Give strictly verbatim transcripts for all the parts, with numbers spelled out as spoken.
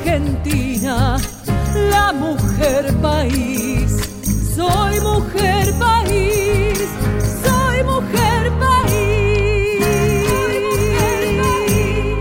Argentina, la mujer país. Soy mujer país, soy mujer país. Soy mujer país.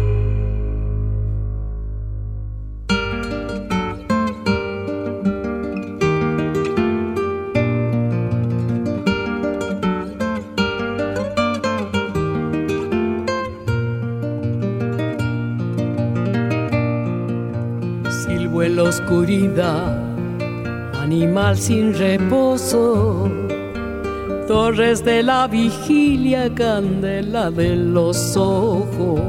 Silbo en la oscuridad, animal sin reposo, torres de la vigilia, candela de los ojos.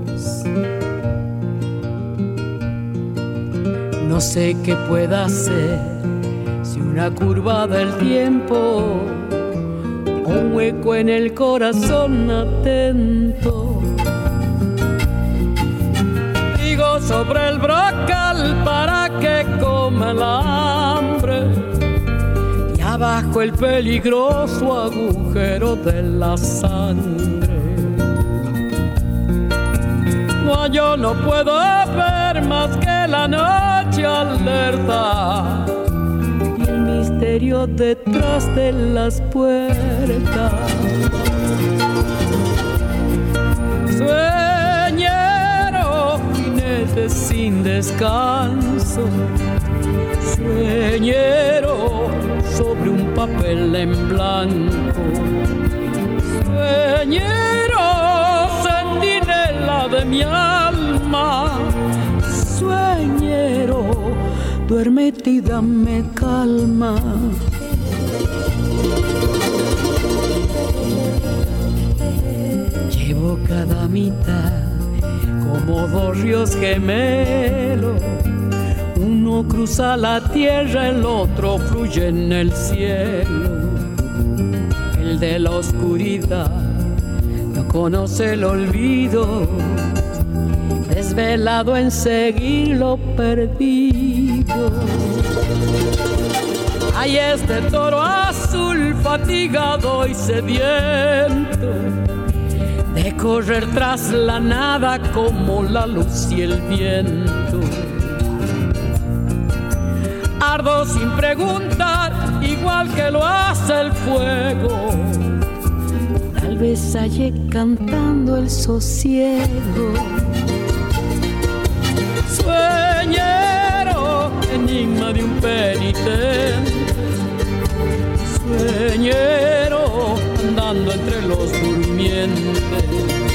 No sé qué pueda hacer, si una curva del tiempo, un hueco en el corazón atento. Digo sobre el brocal para que coma el hambre, y abajo el peligroso agujero de la sangre. No, yo no puedo ver más que la noche alerta y el misterio detrás de las puertas. Sueñero, jinete sin descanso, sueñero sobre un papel en blanco, sueñero, centinela de mi alma, sueñero, duérmete y dame calma. Llevo cada mitad como dos ríos gemelos, uno cruza la tierra, el otro fluye en el cielo. El de la oscuridad no conoce el olvido, desvelado en seguir lo perdido. Hay este toro azul fatigado y sediento de correr tras la nada como la luz y el viento. Ardo sin preguntar, igual que lo hace el fuego. Tal vez halle cantando el sosiego. Sueñero, enigma de un penitente, sueñero, andando entre los durmientes,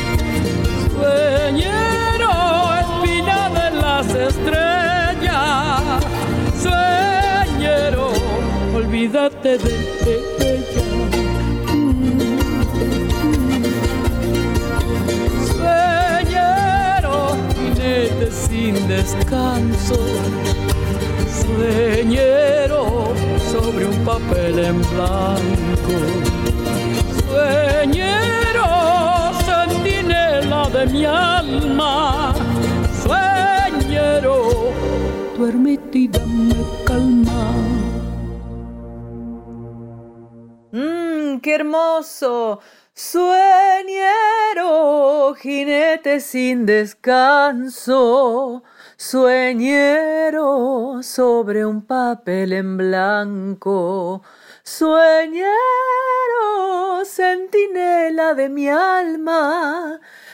sueñero, espina de las estrellas, sueñero, olvídate de ella. Sueñero, jinete sin descanso, sueñero, sobre un papel en blanco, sueñero, centinela de mi alma, sueñero, duérmete y dame calma. Mmm, qué hermoso. Sueñero, jinete sin descanso, sueñero sobre un papel en blanco, sueñero, centinela de mi alma,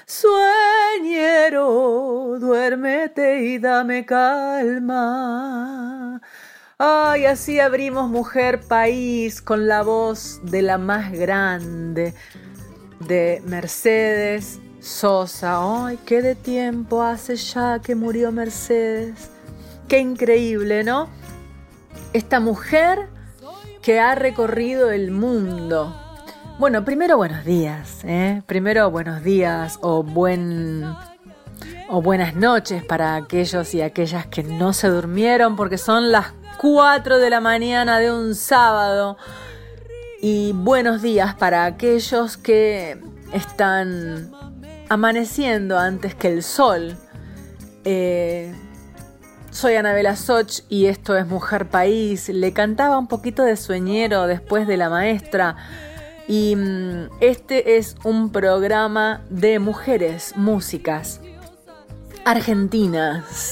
sueñero, duérmete y dame calma. Ay, así abrimos Mujer País con la voz de la más grande, de Mercedes Sosa. Ay, qué de tiempo hace ya que murió Mercedes. Qué increíble, ¿no? Esta mujer que ha recorrido el mundo. Bueno, primero buenos días, ¿eh? Primero buenos días o buen o buenas noches para aquellos y aquellas que no se durmieron, porque son las cuatro de la mañana de un sábado. Y buenos días para aquellos que están amaneciendo antes que el sol. Eh, soy Anabela Soch y esto es Mujer País. Le cantaba un poquito de Sueñero después de La Maestra. Y mm, este es un programa de mujeres músicas argentinas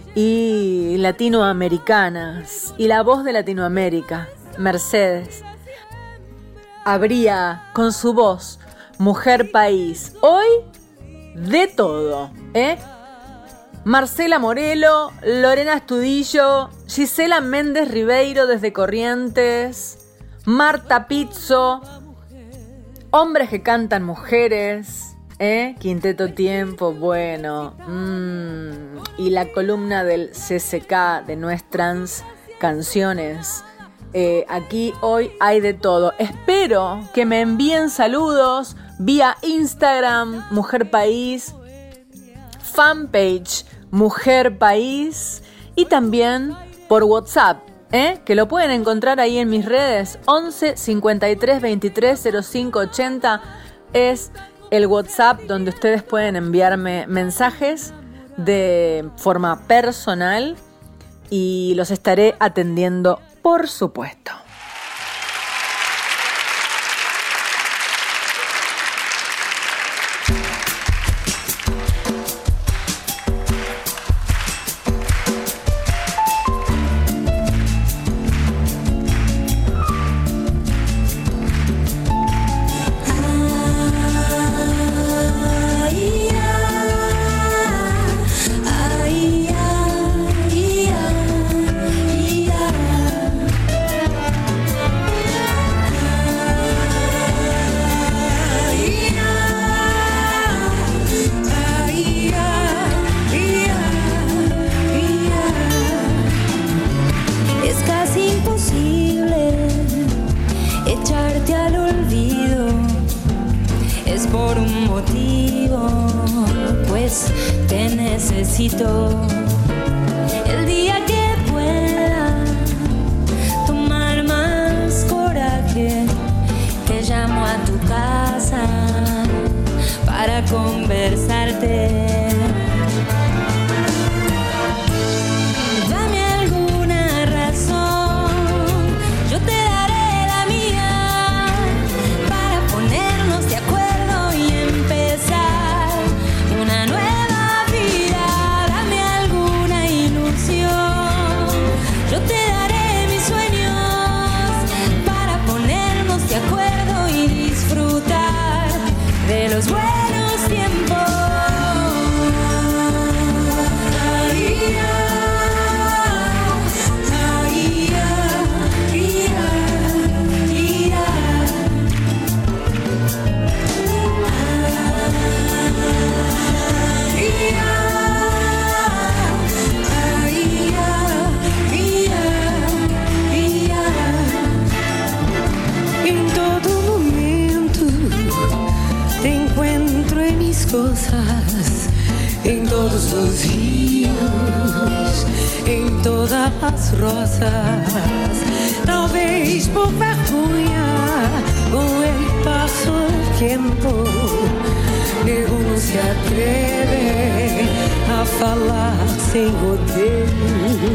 y latinoamericanas, y la voz de Latinoamérica, Mercedes, abría con su voz Mujer País. Hoy, de todo, ¿eh? Marcela Morelo, Lorena Astudillo, Gisela Méndez Ribeiro desde Corrientes, Marta Pizzo, hombres que cantan mujeres, ¿eh? Quinteto Tiempo, bueno, mmm, y la columna del C C K de nuestras canciones. Eh, aquí hoy hay de todo. Espero que me envíen saludos vía Instagram, Mujer País, fanpage Mujer País y también por WhatsApp, ¿eh? Que lo pueden encontrar ahí en mis redes. Once cincuenta y tres veintitrés cero cinco ochenta es el WhatsApp donde ustedes pueden enviarme mensajes de forma personal y los estaré atendiendo, por supuesto. El día que pueda tomar más coraje, te llamo a tu casa para conversarte. Dame alguna razón, yo te daré la mía para ponernos de acuerdo y empezar una nueva. Yo te daré mis sueños para ponernos de acuerdo y disfrutar de los buenos tiempos. Ay, ay, ay, ay, cosas, en todos los ríos, en todas las rosas. Tal vez por vergonha, con el paso del tiempo, ninguno se atreve a falar sem rodeio.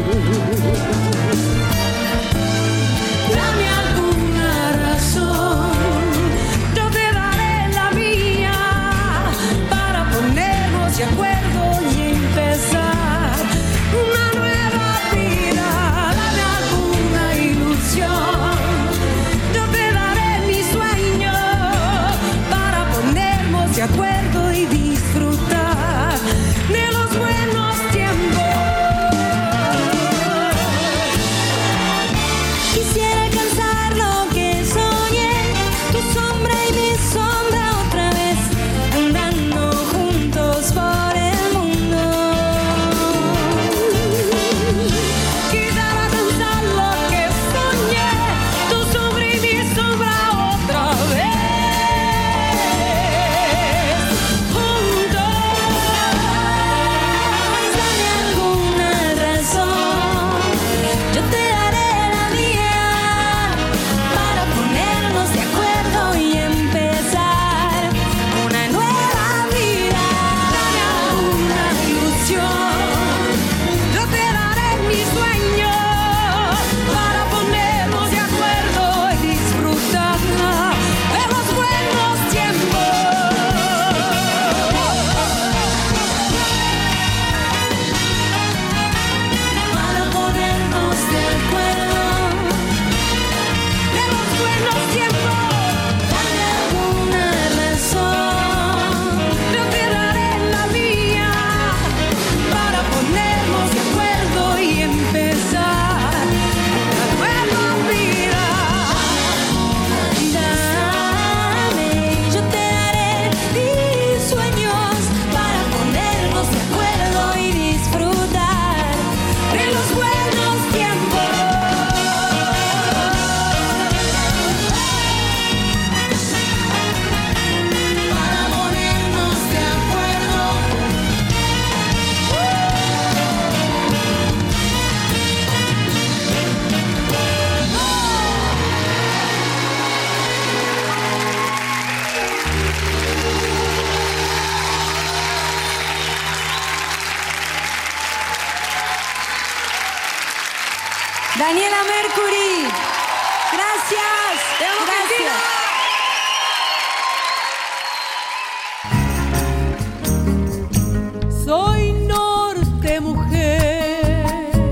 Dame alguna razón, yo te daré la mía para ponernos de acuerdo y empezar una nueva vida. Dame alguna ilusión, yo te daré mi sueño para ponernos de acuerdo y disfrutar de los buenos tiempos. Daniela Mercury. Gracias. Gracias. Soy norte, mujer,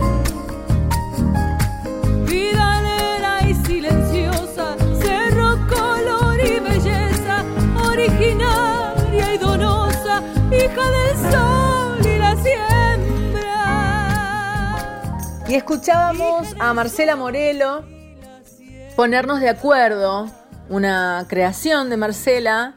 vidalera y silenciosa, cerro, color y belleza, originaria y donosa, hija del sol y la siembra. Y escuchábamos a Marcela Morelo, Ponernos de Acuerdo, una creación de Marcela,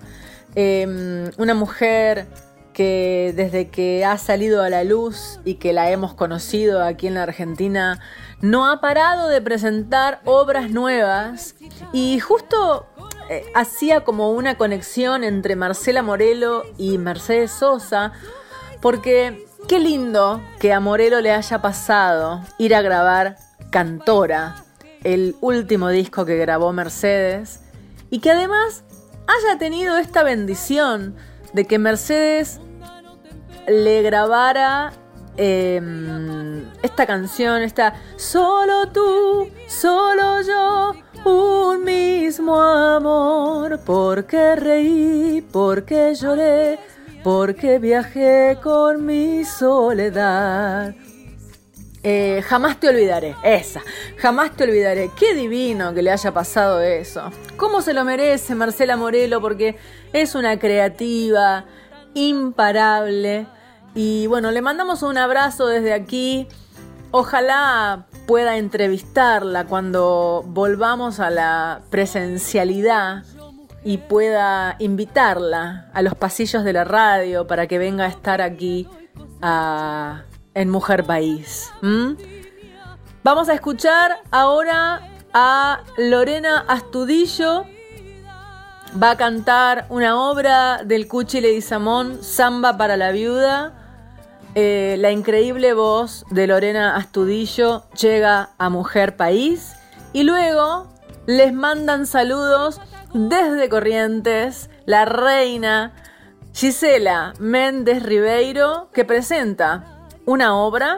eh, una mujer que desde que ha salido a la luz y que la hemos conocido aquí en la Argentina, no ha parado de presentar obras nuevas, y justo eh, hacía como una conexión entre Marcela Morelo y Mercedes Sosa, porque qué lindo que a Morelo le haya pasado ir a grabar Cantora, el último disco que grabó Mercedes, y que además haya tenido esta bendición de que Mercedes le grabara eh, esta canción, esta Solo tú, solo yo, un mismo amor, porque reí, porque lloré, porque viajé con mi soledad. Eh, jamás te olvidaré, esa, jamás te olvidaré. Qué divino que le haya pasado eso. ¿Cómo se lo merece Marcela Morelo? Porque es una creativa imparable. Y bueno, le mandamos un abrazo desde aquí. Ojalá pueda entrevistarla cuando volvamos a la presencialidad y pueda invitarla a los pasillos de la radio para que venga a estar aquí a... en Mujer País. ¿Mm? Vamos a escuchar ahora a Lorena Astudillo. Va a cantar una obra del Cuchi Leguizamón, Samba para la Viuda. Eh, la increíble voz de Lorena Astudillo llega a Mujer País. Y luego les mandan saludos desde Corrientes la reina Gisela Méndez Ribeiro, que presenta una obra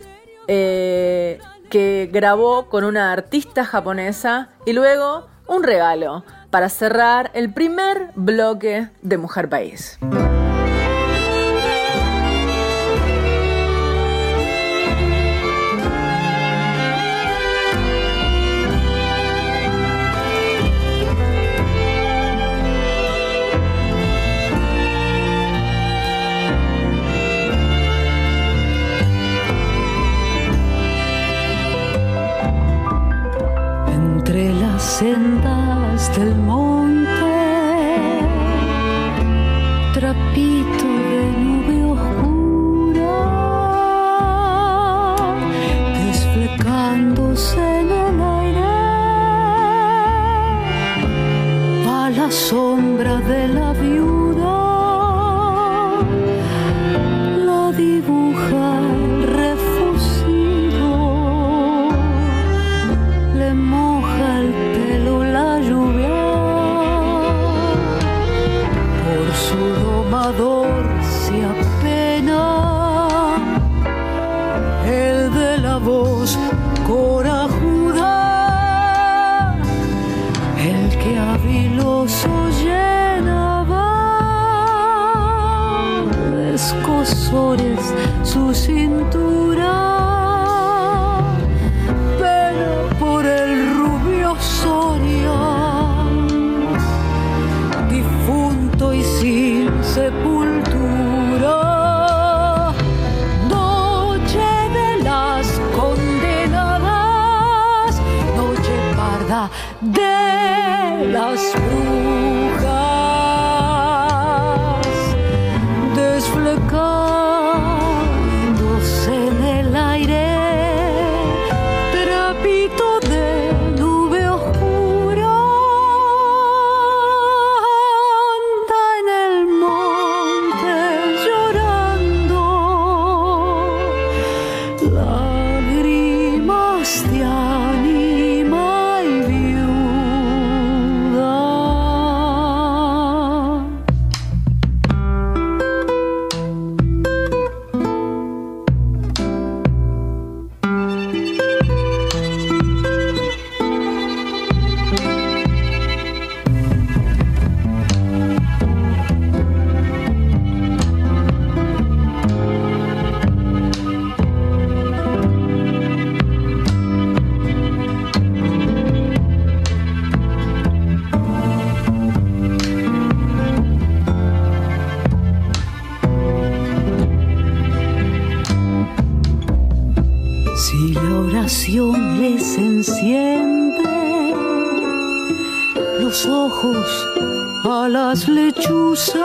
eh, que grabó con una artista japonesa, y luego un regalo para cerrar el primer bloque de Mujer País. Entre las sendas del monte, trapito de nube oscura, desflecándose en el aire, va la sombra de la viuda, la dibuja el refugido, le moja el pelo la lluvia, por su domador se apena, el de la voz corajuda, el que habiloso llenaba de escozores su cintura, pena por el rubio Soria, difunto y sin sepultura, noche de las condenadas, noche parda de las brujas, desflecándose en el aire, trapito de nube oscura, anda en el monte llorando, lágrimas de ánima y viuda. Si la oración les enciende los ojos a las lechuzas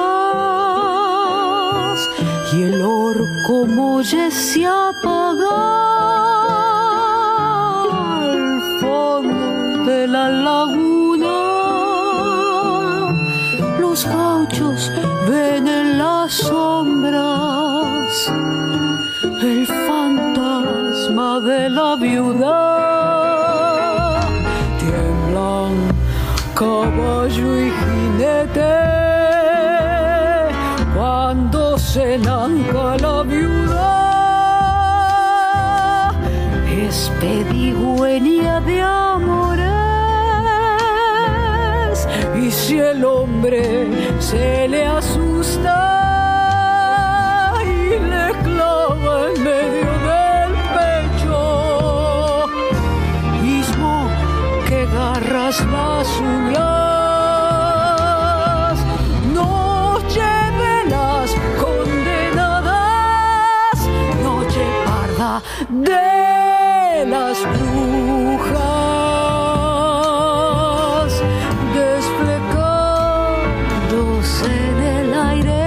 y el orco mollece apaga al fondo de la laguna, los gauchos ven en las sombras el fantasma de la viuda. Tiemblan caballo y jinete cuando se lanza la viuda. Es pedigüeña de amores, y si el hombre se le asusta y le clava en medio del pecho, mismo que garras las uñas, noche de las condenadas, noche parda de las brujas, desplegándose en el aire,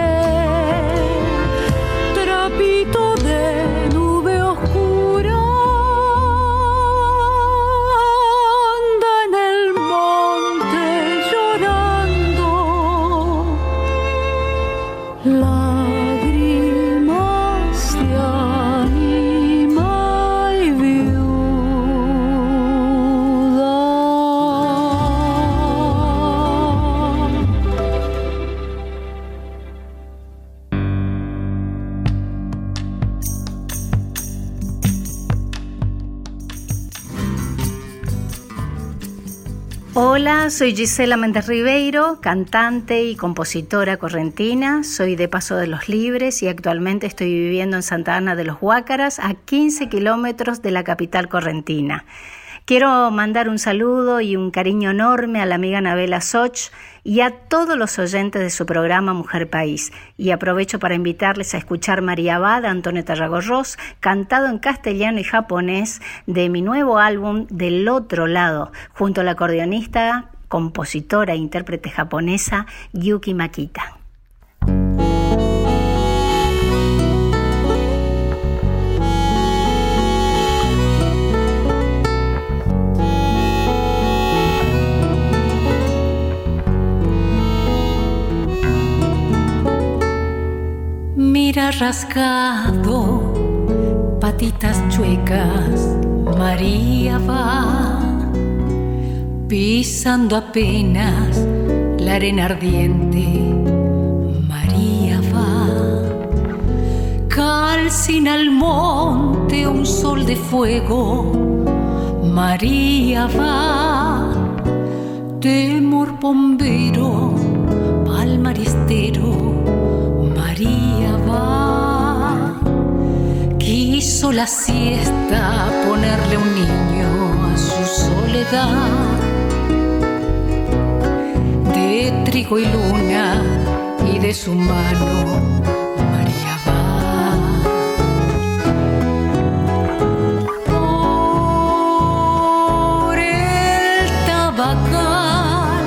trapito de nube oscura, anda en el monte llorando, lágrimas de ánima y viuda. Hola, soy Gisela Méndez Ribeiro, cantante y compositora correntina. Soy de Paso de los Libres y actualmente estoy viviendo en Santa Ana de los Guácaras, a quince kilómetros de la capital correntina. Quiero mandar un saludo y un cariño enorme a la amiga Anabela Soch y a todos los oyentes de su programa Mujer País. Y aprovecho para invitarles a escuchar María Abad, Antonieta Ragorros, cantado en castellano y japonés de mi nuevo álbum Del Otro Lado, junto a la acordeonista, compositora e intérprete japonesa Yuki Makita. Mira rasgado, patitas chuecas, María va, pisando apenas la arena ardiente, María va, calcina al monte un sol de fuego, María va, temor bombero, pa'l maristero, María va, quiso la siesta ponerle un niño a su soledad, de trigo y luna y de su mano María va. Por el tabacal,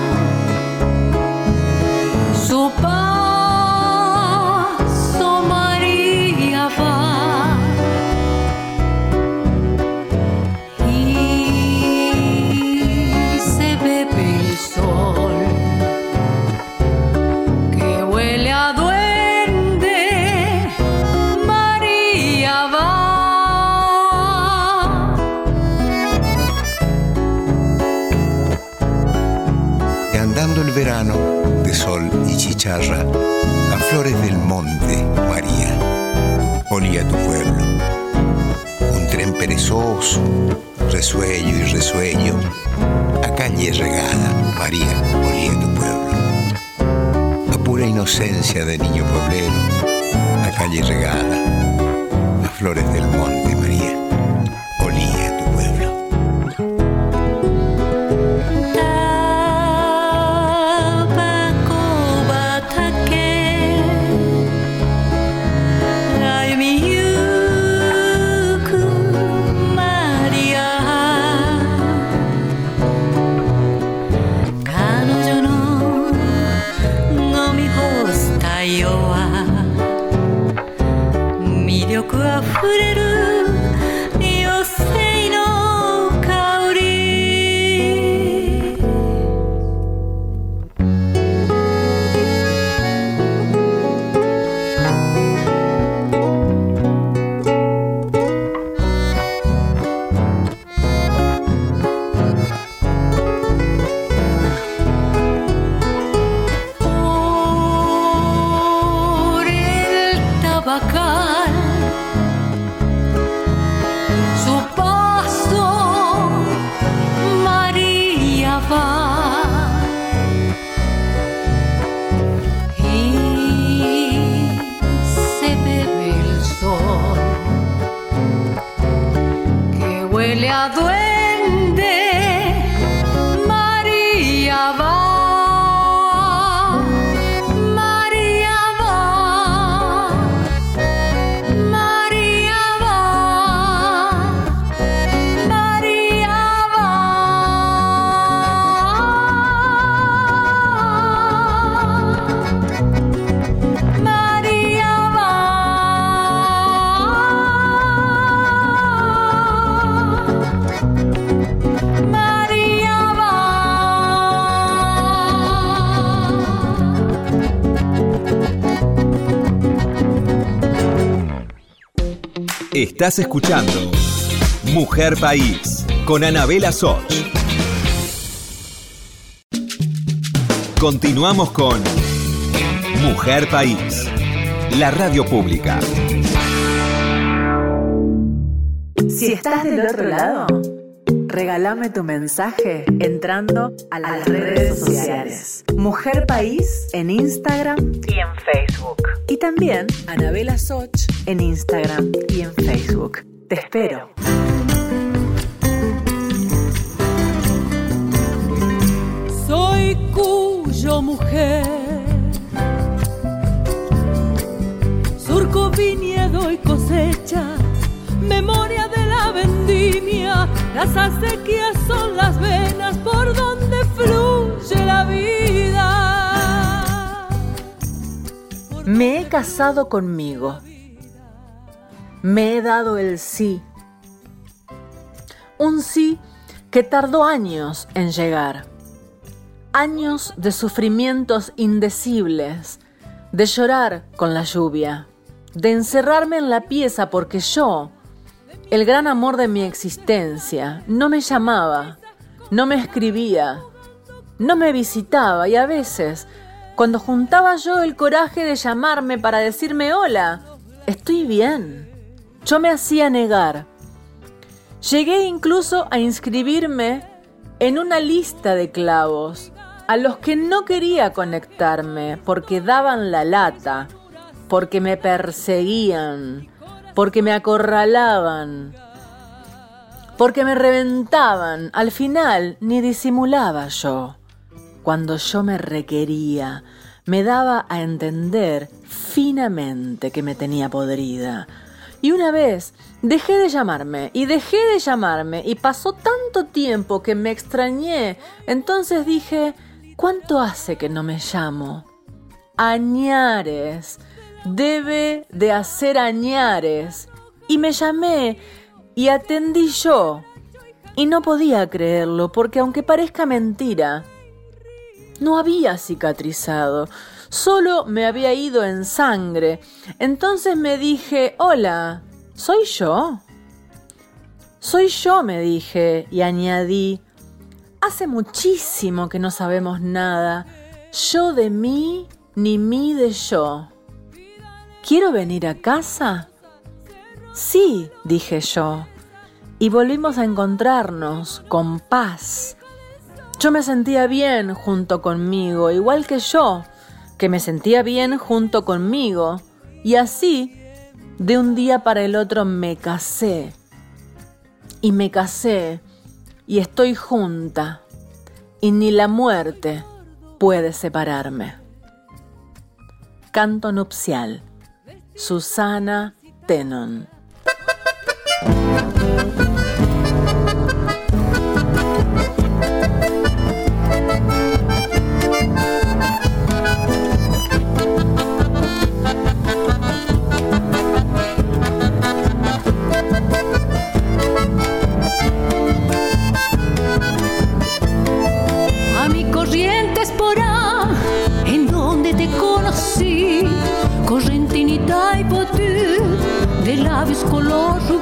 su padre verano de sol y chicharra, a flores del monte, María, olía tu pueblo. Un tren perezoso, resuello y resueño, a calle regada, María, olía tu pueblo. A pura inocencia de niño pueblero, a calle regada, a flores del monte, María, olía tu pueblo. Estás escuchando Mujer País con Anabela Soch. Continuamos con Mujer País, la radio pública. Si estás del otro lado, regálame tu mensaje entrando a las redes sociales. Mujer País en Instagram y en Facebook. Y también Anabela Soch en Instagram y en Facebook. Te espero. Soy Cuyo mujer, surco viñedo y cosecha, memoria de la vendimia, las acequias son las venas por donde fluye la vida. Me he casado conmigo, me he dado el sí, un sí que tardó años en llegar, años de sufrimientos indecibles, de llorar con la lluvia, de encerrarme en la pieza porque yo, el gran amor de mi existencia, no me llamaba, no me escribía, no me visitaba y a veces, cuando juntaba yo el coraje de llamarme para decirme hola, estoy bien, yo me hacía negar. Llegué incluso a inscribirme en una lista de clavos a los que no quería conectarme porque daban la lata, porque me perseguían, porque me acorralaban, porque me reventaban. Al final ni disimulaba yo. Cuando yo me requería, me daba a entender finamente que me tenía podrida. Y una vez dejé de llamarme y dejé de llamarme y pasó tanto tiempo que me extrañé. Entonces dije, ¿cuánto hace que no me llamo? Añares, debe de hacer añares. Y me llamé y atendí yo. Y no podía creerlo porque aunque parezca mentira, no había cicatrizado, solo me había ido en sangre. Entonces me dije, hola, ¿soy yo? Soy yo, me dije, y añadí, hace muchísimo que no sabemos nada, yo de mí, ni mí de yo. ¿Quiero venir a casa? Sí, dije yo, y volvimos a encontrarnos con paz. Yo me sentía bien junto conmigo, igual que yo, que me sentía bien junto conmigo. Y así, de un día para el otro me casé. Y me casé, y estoy junta. Y ni la muerte puede separarme. Canto nupcial. Susana Tenon.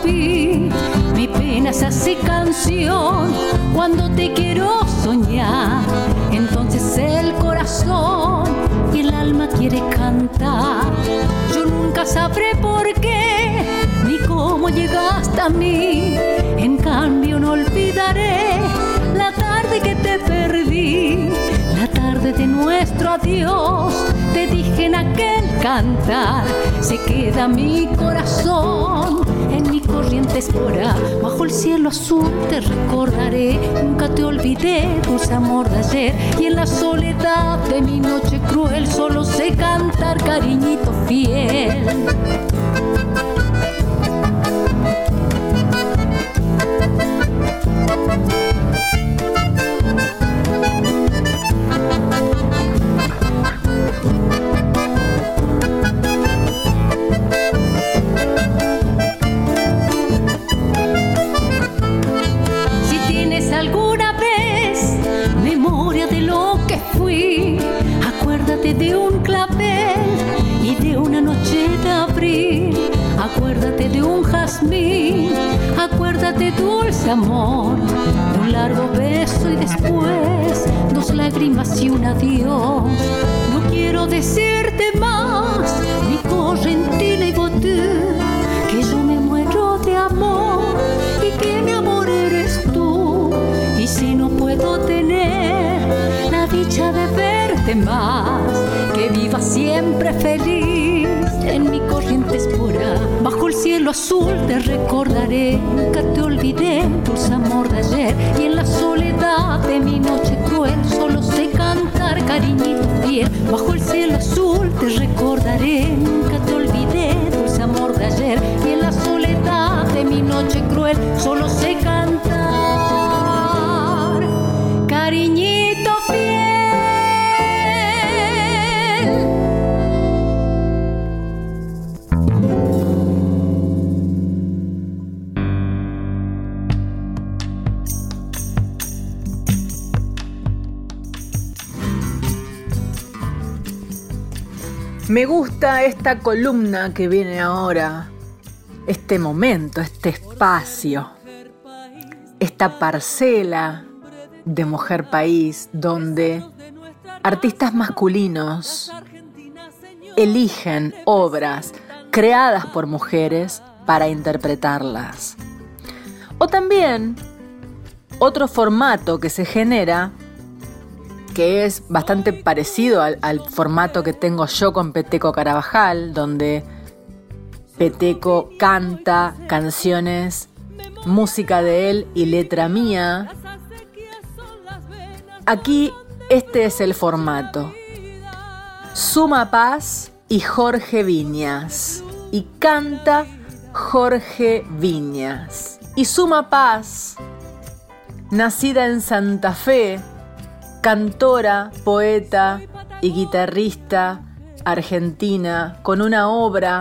fin. Mi pena se hace canción cuando te quiero soñar. Entonces el corazón y el alma quiere cantar. Yo nunca sabré por qué ni cómo llegaste a mí. En cambio no olvidaré la tarde que te perdí, la tarde de nuestro adiós. Te dije en aquel cantar, se queda mi corazón en mi corriente espora. Bajo el cielo azul te recordaré, nunca te olvidé, dulce amor de ayer. Y en la soledad de mi noche cruel solo sé cantar, cariñito fiel. De un clavel y de una noche de abril, acuérdate de un jazmín, acuérdate dulce amor, de un largo beso y después dos lágrimas y un adiós. No quiero decirte más, mi correntina y botú, que yo me muero de amor y que mi amor eres tú. Y si no puedo tener la dicha de verte más, que viva siempre feliz en mi corriente espora. Bajo el cielo azul te recordaré, nunca te olvidé, dulce amor de ayer. Y en la soledad de mi noche cruel solo sé cantar, cariñito fiel. Bajo el cielo azul te recordaré, nunca te olvidé, dulce amor de ayer. Y en la soledad de mi noche cruel solo sé cantar, cariñito fiel. Me gusta esta columna que viene ahora, este momento, este espacio, esta parcela de Mujer País, donde artistas masculinos eligen obras creadas por mujeres para interpretarlas. O también otro formato que se genera, que es bastante parecido al, al formato que tengo yo con Peteco Carabajal, donde Peteco canta canciones, música de él y letra mía. Aquí este es el formato. Suma Paz y Jorge Viñas. Y canta Jorge Viñas. Y Suma Paz, nacida en Santa Fe, cantora, poeta y guitarrista argentina, con una obra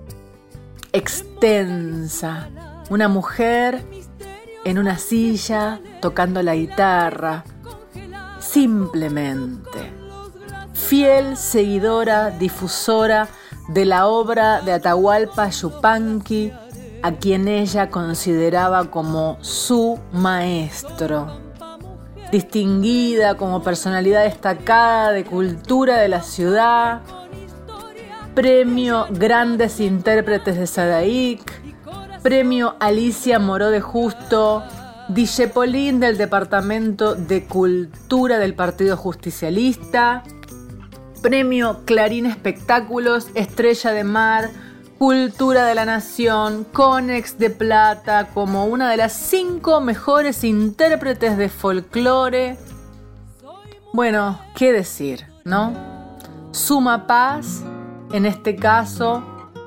extensa. Una mujer en una silla tocando la guitarra, simplemente. Fiel seguidora, difusora de la obra de Atahualpa Yupanqui, a quien ella consideraba como su maestro. Distinguida como personalidad destacada de cultura de la ciudad, premio Grandes Intérpretes de Sadaic, premio Alicia Moró de Justo, Dijepolín del Departamento de Cultura del Partido Justicialista, premio Clarín Espectáculos, Estrella de Mar, Cultura de la Nación, Conex de Plata, como una de las cinco mejores intérpretes de folclore. Bueno, qué decir, ¿no? Suma Paz, en este caso,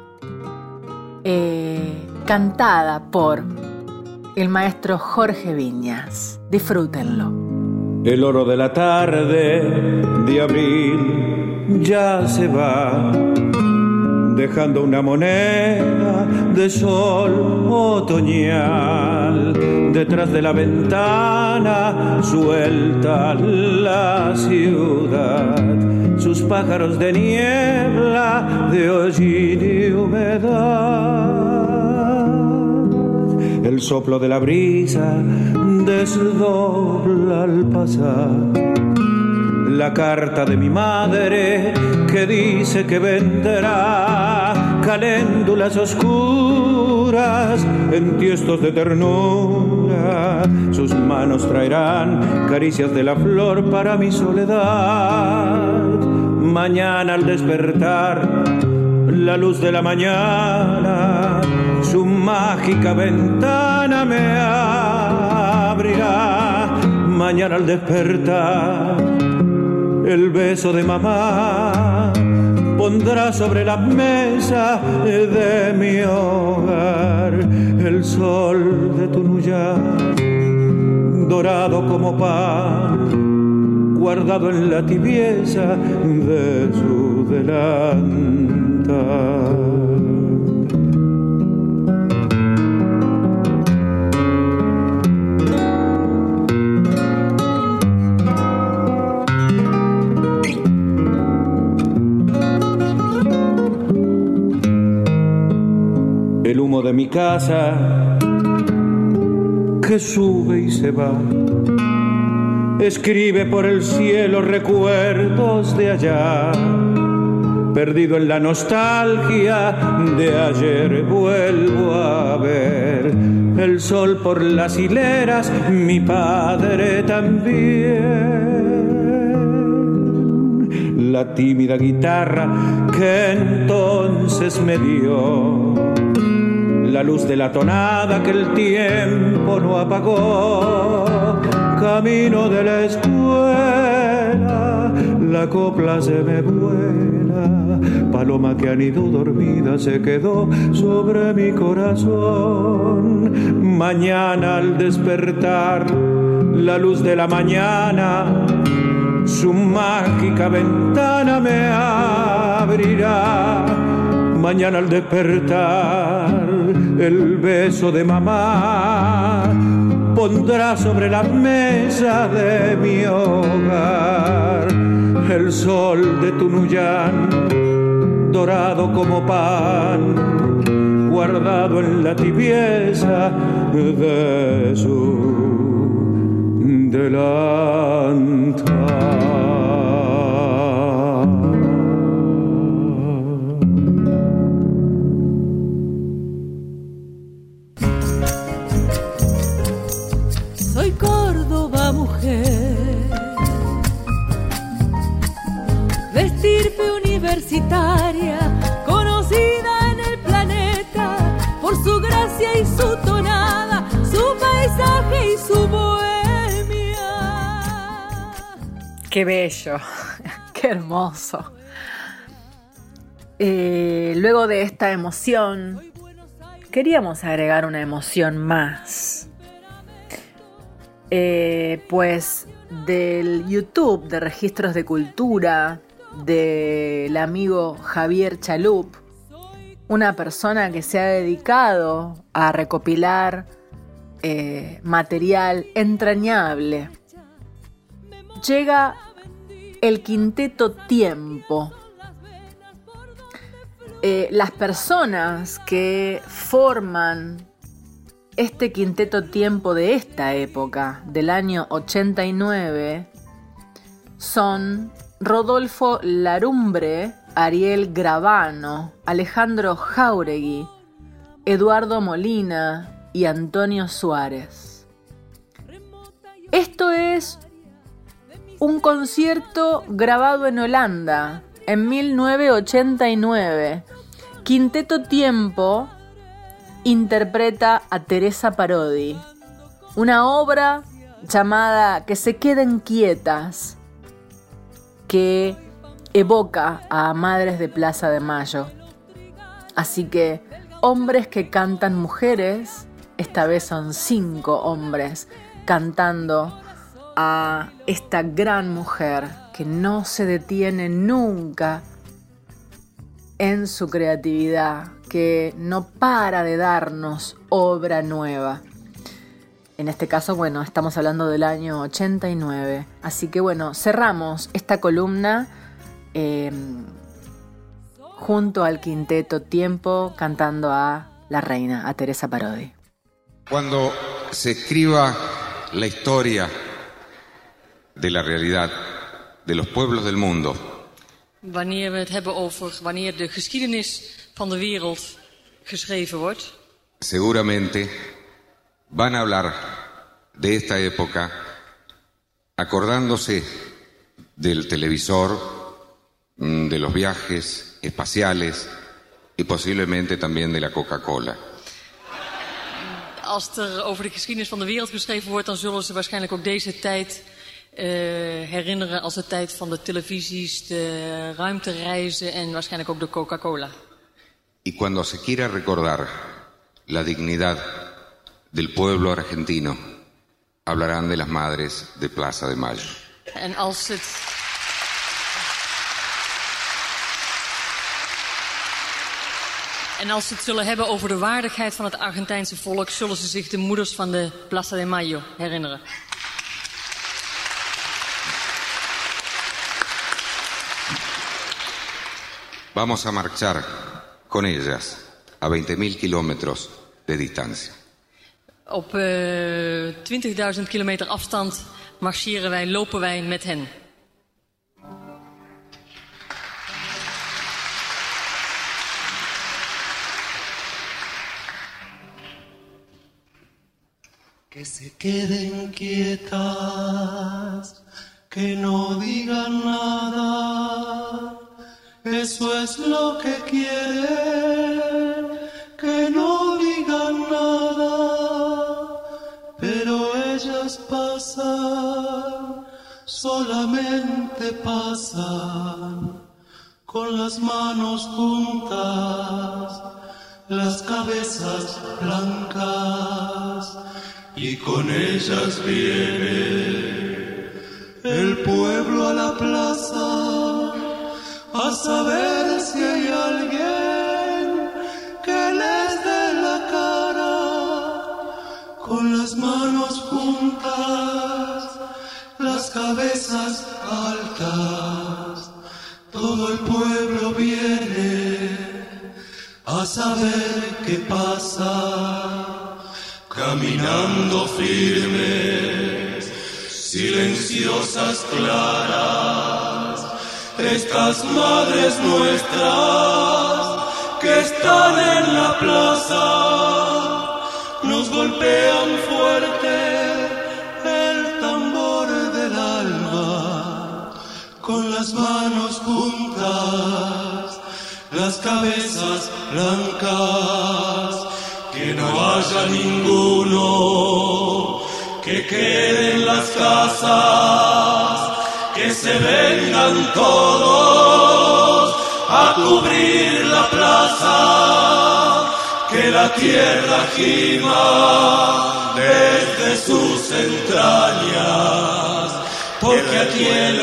eh, cantada por el maestro Jorge Viñas. Disfrútenlo. El oro de la tarde de abril ya se va, dejando una moneda de sol otoñal. Detrás de la ventana suelta la ciudad, sus pájaros de niebla, de hollín y humedad. el soplo de la brisa desdobla al pasar. La carta de mi madre que dice que vendrá caléndulas oscuras en tiestos de ternura. Sus manos traerán caricias de la flor para mi soledad. Mañana al despertar, la luz de la mañana, su mágica ventana me abrirá. Mañana al despertar, el beso de mamá pondrá sobre la mesa de mi hogar el sol de Tunuyán, dorado como pan, guardado en la tibieza de su delantal. El humo de mi casa que sube y se va, escribe por el cielo recuerdos de allá. Perdido en la nostalgia de ayer vuelvo a ver el sol por las hileras, mi padre también. La tímida guitarra que entonces me dio, la luz de la tonada que el tiempo no apagó. Camino de la escuela, la copla se me vuela, paloma que anidó dormida se quedó sobre mi corazón. Mañana al despertar, la luz de la mañana, su mágica ventana me abrirá. Mañana al despertar, el beso de mamá pondrá sobre la mesa de mi hogar el sol de Tunuyán, dorado como pan, guardado en la tibieza de su delantal. Córdoba, mujer, de estirpe universitaria, conocida en el planeta por su gracia y su tonada, su paisaje y su bohemia. Qué bello, qué hermoso. Eh, luego de esta emoción, queríamos agregar una emoción más. Eh, pues del YouTube de Registros de Cultura del amigo Javier Chalup, una persona que se ha dedicado a recopilar eh, material entrañable, llega el Quinteto Tiempo. Eh, las personas que forman este Quinteto Tiempo de esta época, del año ochenta y nueve, son Rodolfo Larumbre, Ariel Gravano, Alejandro Jáuregui, Eduardo Molina y Antonio Suárez. Esto es un concierto grabado en Holanda en mil novecientos ochenta y nueve. Quinteto Tiempo interpreta a Teresa Parodi, una obra llamada Que se queden quietas, que evoca a Madres de Plaza de Mayo. Así que hombres que cantan mujeres, esta vez son cinco hombres cantando a esta gran mujer que no se detiene nunca en su creatividad, que no para de darnos obra nueva. En este caso, bueno, estamos hablando del año ochenta y nueve. Así que bueno, cerramos esta columna eh, junto al Quinteto Tiempo cantando a la reina, a Teresa Parodi. Cuando se escriba la historia de la realidad de los pueblos del mundo, wanneer we het hebben over wanneer de geschiedenis van de wereld geschreven wordt, seguramente van a hablar de esta época acordándose del televisor, de los viajes espaciales y posiblemente también de la Coca-Cola. Als er over de geschiedenis van de wereld geschreven wordt, dan zullen ze waarschijnlijk ook deze tijd uh, herinneren als de tijd van de televisies, de ruimtereizen en waarschijnlijk ook de Coca-Cola. Y cuando se quiera recordar la dignidad del pueblo argentino, hablarán de las madres de Plaza de Mayo. En als het En als ze het zullen hebben over de waardigheid van het Argentijnse volk, zullen ze zich de moeders van de Plaza de Mayo herinneren. Vamos a marchar con ellas a veinte mil kilómetros de distancia. Op uh, twintigduizend kilometer afstand marcheren wij, lopen wij met hen. Que se queden quietas, que no digan nada, eso es lo que quieren, que no digan nada, pero ellas pasan, solamente pasan, con las manos juntas, las cabezas blancas, y con ellas viene el pueblo a la plaza a saber si hay alguien que les dé la cara. Con las manos juntas, las cabezas altas, todo el pueblo viene a saber qué pasa. Caminando firmes, silenciosas, claras, estas madres nuestras que están en la plaza, nos golpean fuerte el tambor del alma, con las manos juntas, las cabezas blancas. Que no haya ninguno que quede en las casas, que se vengan todos a cubrir la plaza, que la tierra gima desde sus entrañas, porque aquí el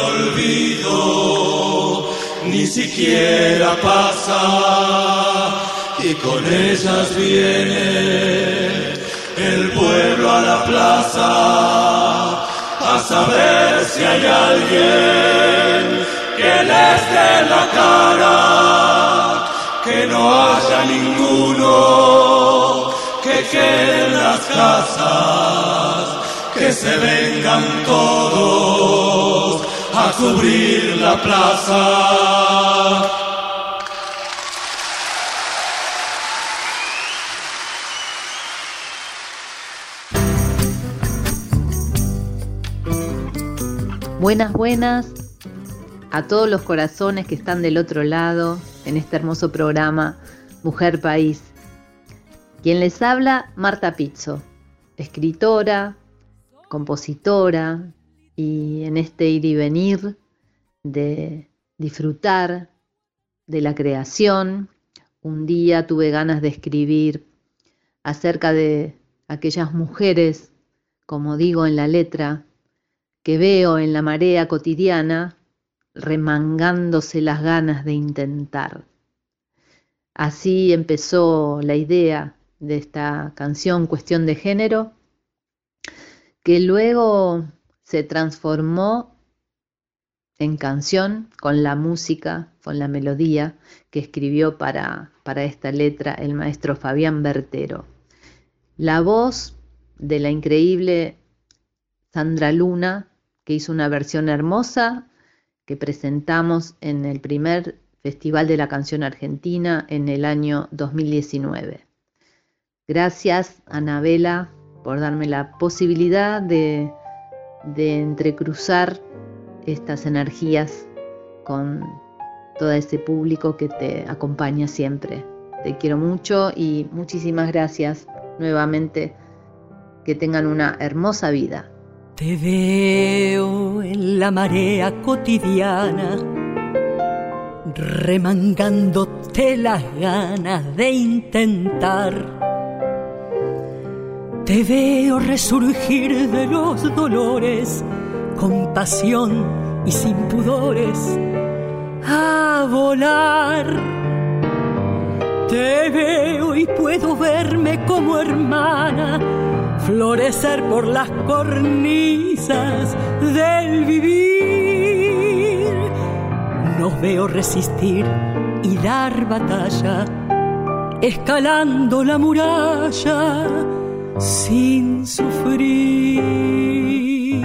olvido ni siquiera pasa. Y con ellas viene el pueblo a la plaza a saber si hay alguien que les dé la cara, que no haya ninguno que quede en las casas, que se vengan todos a cubrir la plaza. Buenas, buenas a todos los corazones que están del otro lado en este hermoso programa Mujer País. Quien les habla, Marta Pizzo, escritora, compositora, y en este ir y venir de disfrutar de la creación, un día tuve ganas de escribir acerca de aquellas mujeres, como digo en la letra, que veo en la marea cotidiana, remangándose las ganas de intentar. Así empezó la idea de esta canción Cuestión de Género, que luego se transformó en canción con la música, con la melodía que escribió para, para esta letra el maestro Fabián Bertero. la voz de la increíble Sandra Luna, que hizo una versión hermosa que presentamos en el primer Festival de la Canción Argentina en el año dos mil diecinueve. Gracias, Anabela, por darme la posibilidad de, de entrecruzar estas energías con todo ese público que te acompaña siempre. Te quiero mucho y muchísimas gracias nuevamente. Que tengan una hermosa vida. Te veo en la marea cotidiana, remangándote las ganas de intentar. Te veo resurgir de los dolores con pasión y sin pudores a volar. Te veo y puedo verme como hermana, florecer por las cornisas del vivir. Nos veo resistir y dar batalla, escalando la muralla sin sufrir.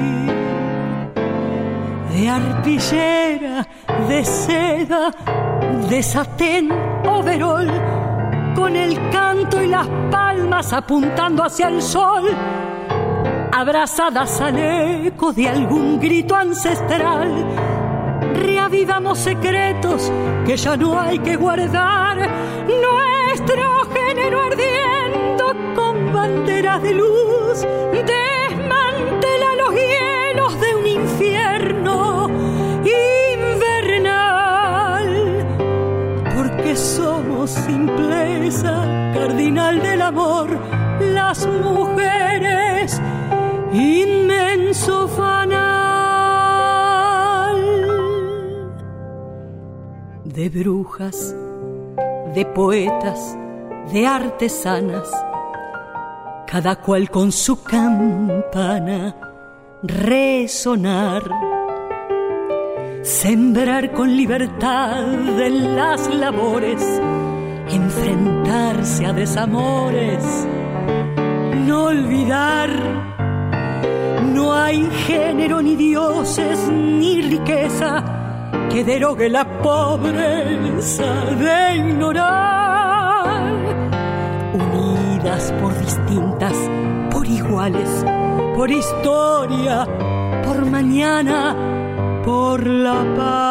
De arpillera, de seda, de satén, overol, con el canto y las palmas apuntando hacia el sol, abrazadas al eco de algún grito ancestral, reavivamos secretos que ya no hay que guardar, nuestro género ardiendo con banderas de luz, desmantela los hielos de un infierno invernal, porque somos simpleza, cardinal del amor, las mujeres, inmenso fanal. De brujas, de poetas, de artesanas, cada cual con su campana resonar, sembrar con libertad de las labores, enfrentarse a desamores, no olvidar. No hay género, ni dioses, ni riqueza que derogue la pobreza de ignorar. Unidas por distintas, por iguales, por historia, por mañana, por la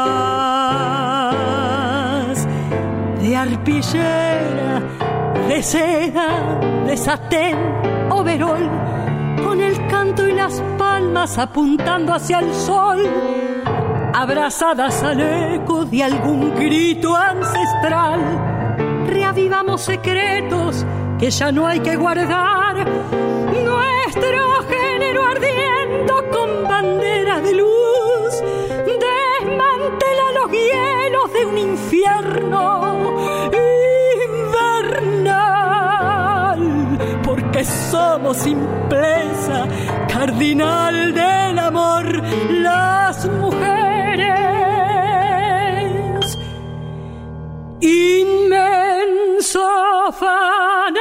paz. De arpillera, de seda, de satén, overol, con el canto y las palmas apuntando hacia el sol, abrazadas al eco de algún grito ancestral, reavivamos secretos que ya no hay que guardar, nuestro género ardiendo con bandera de luz, desmantela los hielos de un infierno invernal, porque somos simpleza, cardinal del amor, las mujeres, inmenso fanal.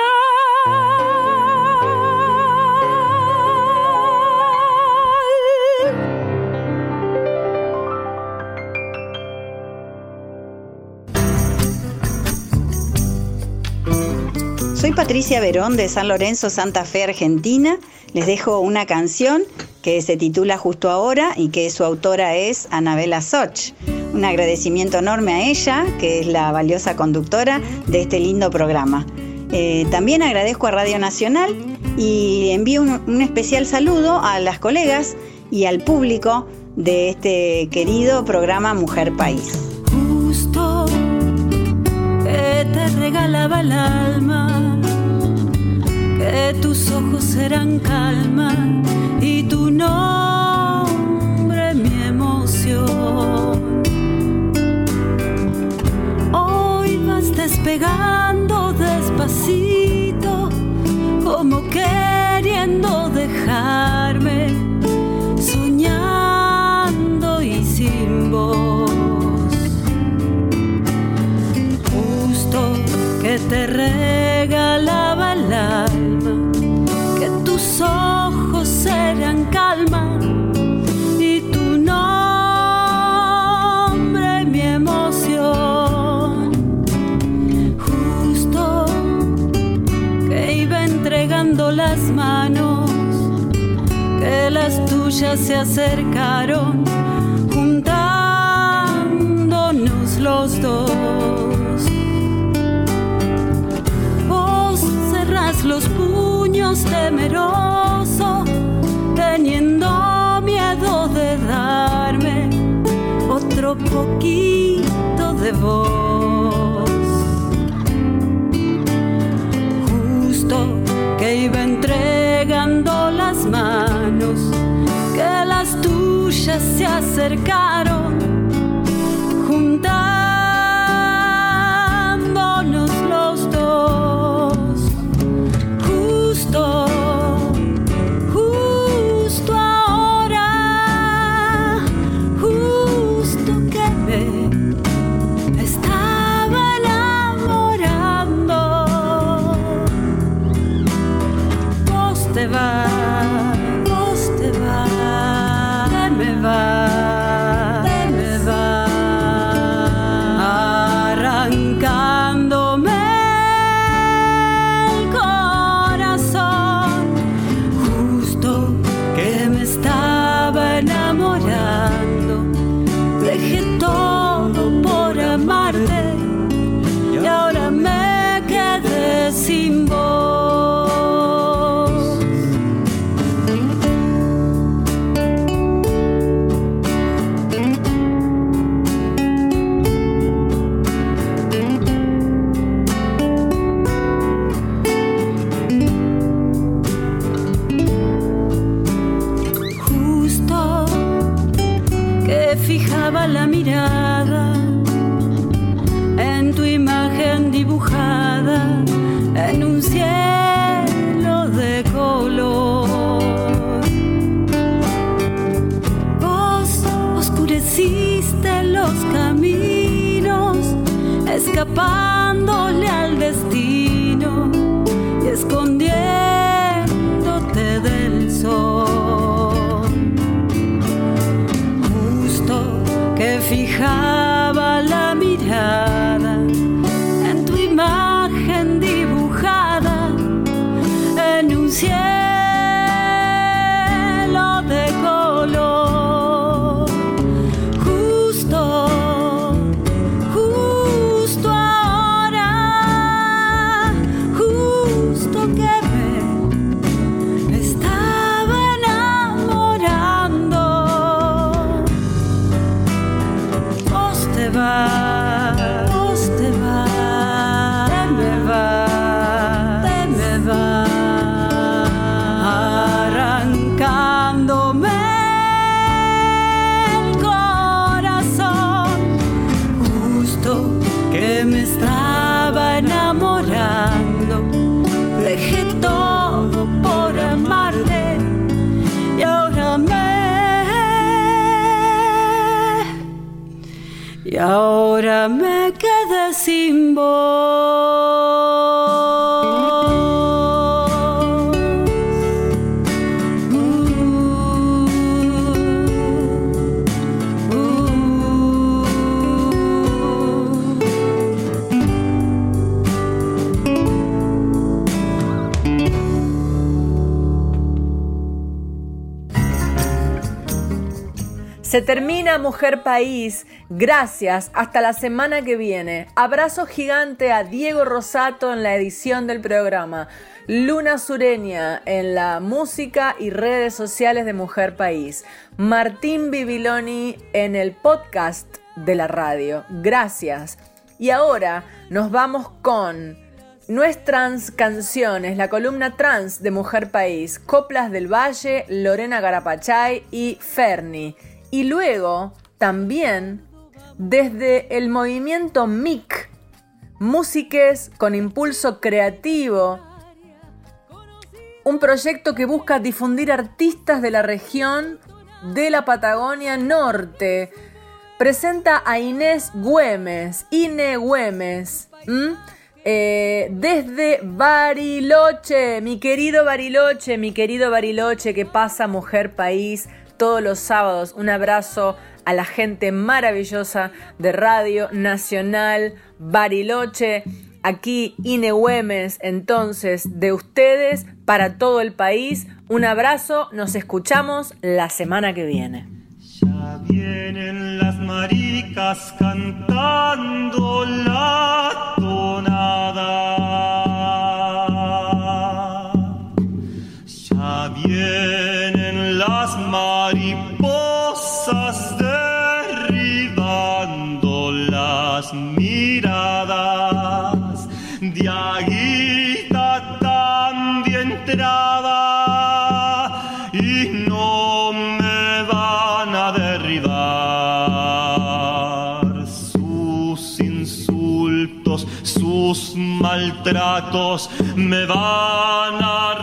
Soy Patricia Verón de San Lorenzo, Santa Fe, Argentina. Les dejo una canción que se titula Justo Ahora y que su autora es Anabela Soch. Un agradecimiento enorme a ella, que es la valiosa conductora de este lindo programa. Eh, también agradezco a Radio Nacional y envío un, un especial saludo a las colegas y al público de este querido programa Mujer País. Justo que te regalaba el alma, que tus ojos eran calma y tu nombre mi emoción. Hoy vas despegando despacito, como queriendo dejarme, soñando y sin voz. Justo que te regalaba el alma, calma y tu nombre mi emoción. Justo que iba entregando las manos, que las tuyas se acercaron, juntándonos los dos. Vos cerrás los puños temeroso, teniendo miedo de darme otro poquito de vos. Justo que iba entregando las manos, que las tuyas se acercaron, juntándonos los dos. Justo, justo ahora, justo que me estaba enamorando. Vos te vas, vos te vas, te me vas, te me vas, arrancándome el corazón. Justo que me estaba enamorando, dejé todo por amarte y ahora me quedé sin vos. Fijaba la mirada en tu imagen dibujada en un cielo de color. Vos oscureciste los caminos, escapándole al destino y escondiéndote del sol. Que fijaba la mirada en tu imagen dibujada en un cielo de color. Justo, justo ahora, justo que me estaba enamorando. Te vas, vos te vas, te me vas, te me vas, arrancándome el corazón. Justo que me estaba enamorando, dejé todo por amarte y ahora me Y ahora me quedé sin voz. Uh, uh, Se termina Mujer País. Gracias, hasta la semana que viene. Abrazo gigante a Diego Rosato en la edición del programa, Luna Sureña en la música y redes sociales de Mujer País, Martín Bibiloni en el podcast de la radio. Gracias. Y ahora nos vamos con nuestras canciones, la columna trans de Mujer País, Coplas del Valle, Lorena Garapachay y Ferni. Y luego también desde el movimiento M I C, Músiques con Impulso Creativo, un proyecto que busca difundir artistas de la región de la Patagonia Norte. Presenta a Inés Güemes, Ine Güemes, ¿m? Eh, desde Bariloche, mi querido Bariloche, mi querido Bariloche, que pasa Mujer País todos los sábados. Un abrazo a la gente maravillosa de Radio Nacional Bariloche. Aquí Ine Güemes, entonces, de ustedes para todo el país. Un abrazo, nos escuchamos la semana que viene. Ya vienen las maricas cantando la tonada. Ya vienen las mariposas derribando las miradas. Diaguita tan bien traba y no me van a derribar. Sus insultos, sus maltratos me van a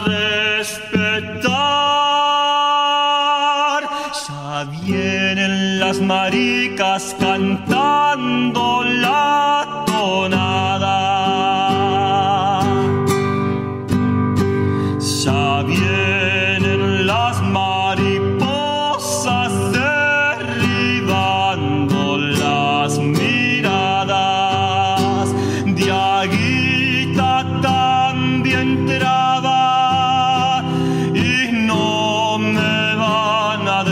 respetar. Ya vienen las maricas cantando la tonada. Ya vienen las mariposas derribando las miradas. Diaguita también traba y no me van a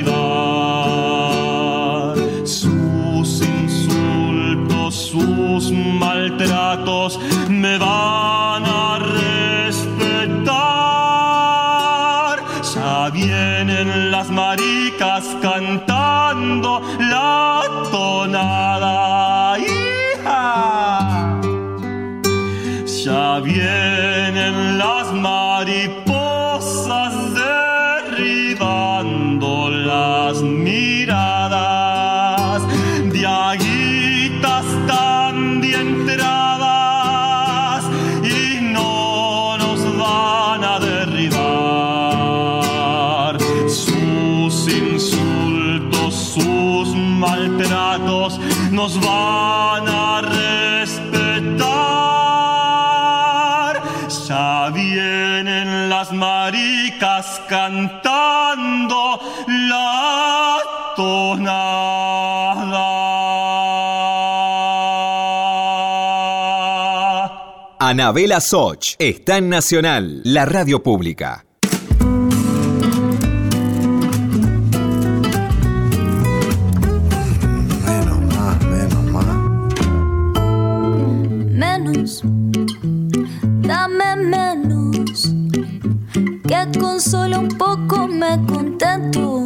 derribar. Sus insultos, sus maltratos me van a respetar. Ya vienen las maricas cantando la tonada. ¡Hija! Ya vienen las mariposas derribando las miradas. Diaguitas también trabas y no nos van a derribar. Sus insultos, sus maltratos nos van a respetar. Ya vienen las maricas cantando la tonada. Anabela Soch está en Nacional, la radio pública. Menos, dame menos, que con solo un poco me contento.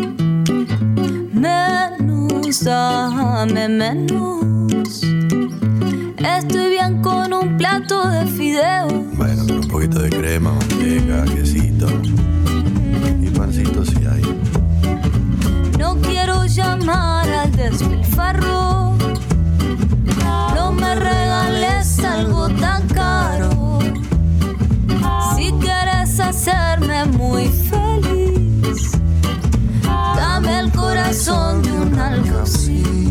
Menos, dame menos, estoy bien con un plato de fideos. Bueno, con un poquito de crema, manteca, quesito y pancito si hay. No quiero llamar al despilfarro, no me regales algo tan caro. Si quieres hacerme muy feliz, dame el corazón de un alcaucil.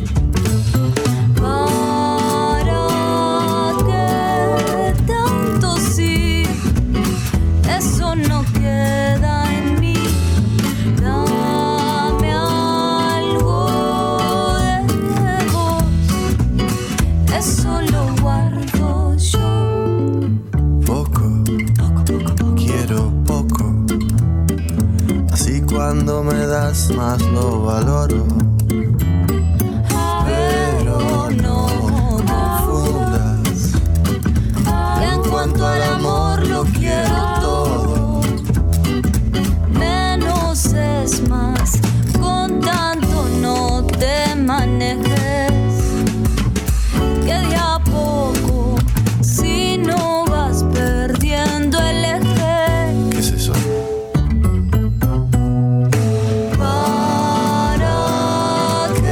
¿Para qué tanto sí? Eso no queda en mí. Dame algo de vos, eso lo guardo yo. Poco, quiero poco, así cuando me das más lo valoro. Pero no confundas, que en cuanto al amor lo quiero todo. Menos es más, con tanto no te manejes, que de a poco, si no vas perdiendo el eje. ¿Qué es eso? ¿Para qué